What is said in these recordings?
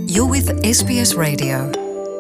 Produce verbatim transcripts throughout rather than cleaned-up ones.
You're with S B S Radio.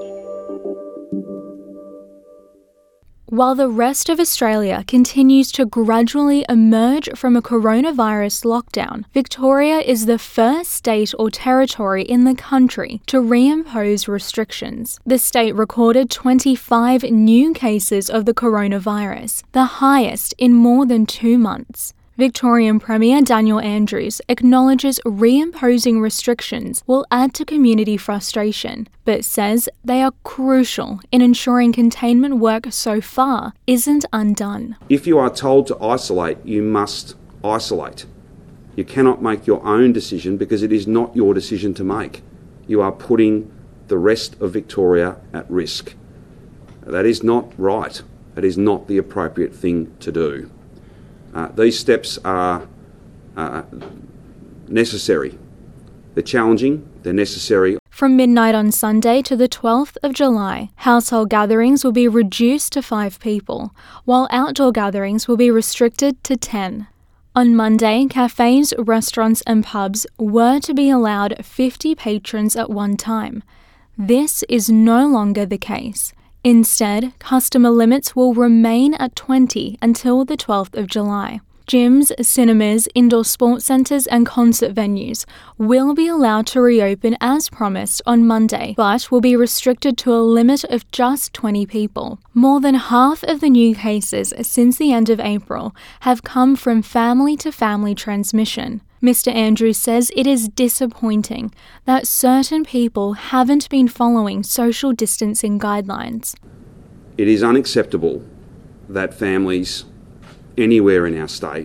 While the rest of Australia continues to gradually emerge from a coronavirus lockdown, Victoria is the first state or territory in the country to reimpose restrictions. The state recorded twenty-five new cases of the coronavirus, the highest in more than two months. Victorian Premier Daniel Andrews acknowledges reimposing restrictions will add to community frustration, but says they are crucial in ensuring containment work so far isn't undone. If you are told to isolate, you must isolate. You cannot make your own decision because it is not your decision to make. You are putting the rest of Victoria at risk. That is not right. That is not the appropriate thing to do. Uh, these steps are uh, necessary. They're challenging, they're necessary. From midnight on Sunday to the twelfth of July, household gatherings will be reduced to five people, while outdoor gatherings will be restricted to ten. On Monday, cafes, restaurants and pubs were to be allowed fifty patrons at one time. This is no longer the case. Instead, customer limits will remain at twenty until the twelfth of July. Gyms, cinemas, indoor sports centres and concert venues will be allowed to reopen as promised on Monday, but will be restricted to a limit of just twenty people. More than half of the new cases since the end of April have come from family-to-family transmission. Mister Andrews says it is disappointing that certain people haven't been following social distancing guidelines. It is unacceptable that families anywhere in our state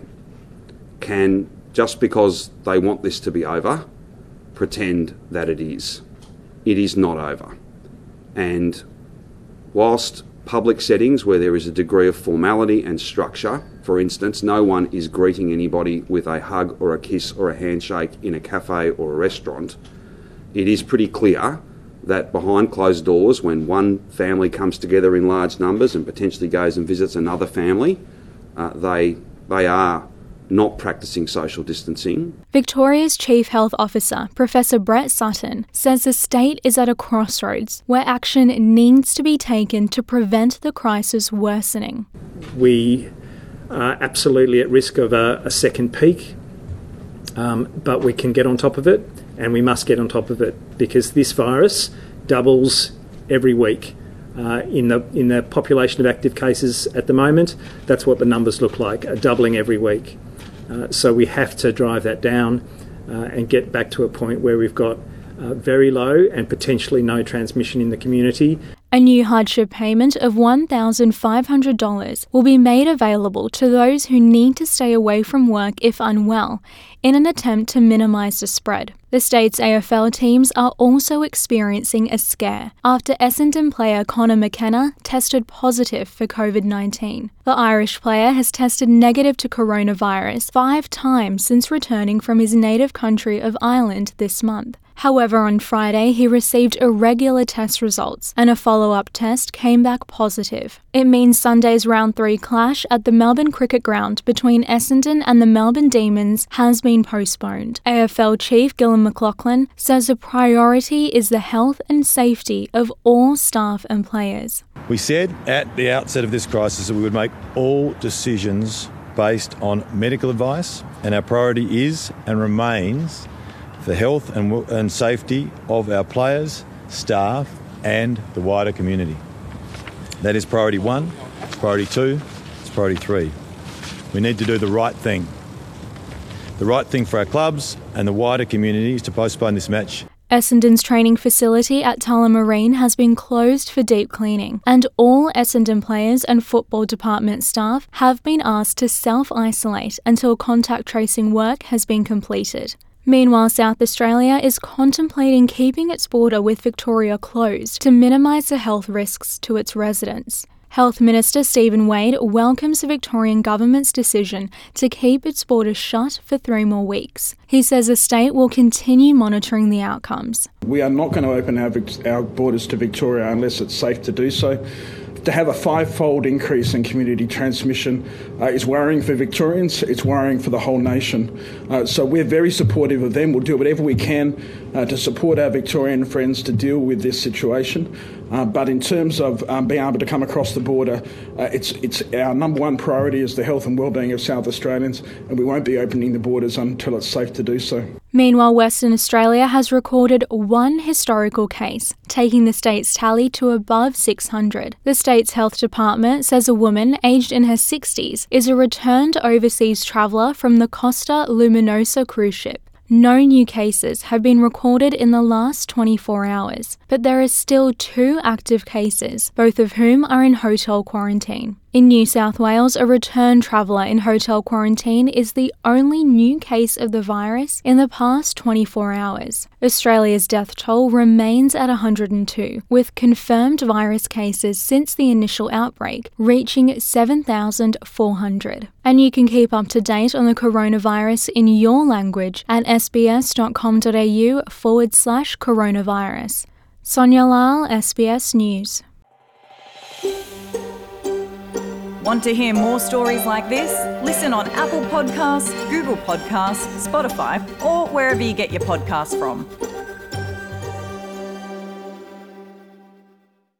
can, just because they want this to be over, pretend that it is. It is not over. And whilst public settings where there is a degree of formality and structure, for instance, no one is greeting anybody with a hug or a kiss or a handshake in a cafe or a restaurant, it is pretty clear that behind closed doors, when one family comes together in large numbers and potentially goes and visits another family, uh, they they are not practicing social distancing. Victoria's Chief Health Officer, Professor Brett Sutton, says the state is at a crossroads where action needs to be taken to prevent the crisis worsening. We are absolutely at risk of a, a second peak, um, but we can get on top of it, and we must get on top of it because this virus doubles every week. Uh, in the in the population of active cases at the moment, that's what the numbers look like, a doubling every week. Uh, so we have to drive that down uh, and get back to a point where we've got uh, very low and potentially no transmission in the community. A new hardship payment of one thousand five hundred dollars will be made available to those who need to stay away from work if unwell, in an attempt to minimise the spread. The state's A F L teams are also experiencing a scare after Essendon player Connor McKenna tested positive for covid nineteen. The Irish player has tested negative to coronavirus five times since returning from his native country of Ireland this month. However, on Friday, he received irregular test results and a follow-up test came back positive. It means Sunday's round three clash at the Melbourne Cricket Ground between Essendon and the Melbourne Demons has been postponed. A F L Chief Gillon McLachlan says the priority is the health and safety of all staff and players. We said at the outset of this crisis that we would make all decisions based on medical advice, and our priority is and remains the health and, and safety of our players, staff and the wider community. That is priority one, it's priority two, it's priority three. We need to do the right thing. The right thing for our clubs and the wider community is to postpone this match. Essendon's training facility at Tullamarine has been closed for deep cleaning, and all Essendon players and football department staff have been asked to self-isolate until contact tracing work has been completed. Meanwhile, South Australia is contemplating keeping its border with Victoria closed to minimise the health risks to its residents. Health Minister Stephen Wade welcomes the Victorian government's decision to keep its borders shut for three more weeks. He says the state will continue monitoring the outcomes. We are not going to open our, our borders to Victoria unless it's safe to do so. to have a five-fold increase in community transmission uh, is worrying for Victorians, it's worrying for the whole nation. Uh, so we're very supportive of them. We'll do whatever we can uh, to support our Victorian friends to deal with this situation. Uh, but in terms of um, being able to come across the border, uh, it's it's our number one priority is the health and wellbeing of South Australians, and we won't be opening the borders until it's safe to do so. Meanwhile, Western Australia has recorded one historical case, taking the state's tally to above six hundred. The state's health department says a woman aged in her sixties is a returned overseas traveller from the Costa Luminosa cruise ship. No new cases have been recorded in the last twenty-four hours, but there are still two active cases, both of whom are in hotel quarantine. In New South Wales, a return traveller in hotel quarantine is the only new case of the virus in the past twenty-four hours. Australia's death toll remains at one hundred two, with confirmed virus cases since the initial outbreak reaching seven thousand four hundred. And you can keep up to date on the coronavirus in your language at sbs.com.au forward slash coronavirus. Sonia Lal, S B S News. Want to hear more stories like this? Listen on Apple Podcasts, Google Podcasts, Spotify, or wherever you get your podcasts from.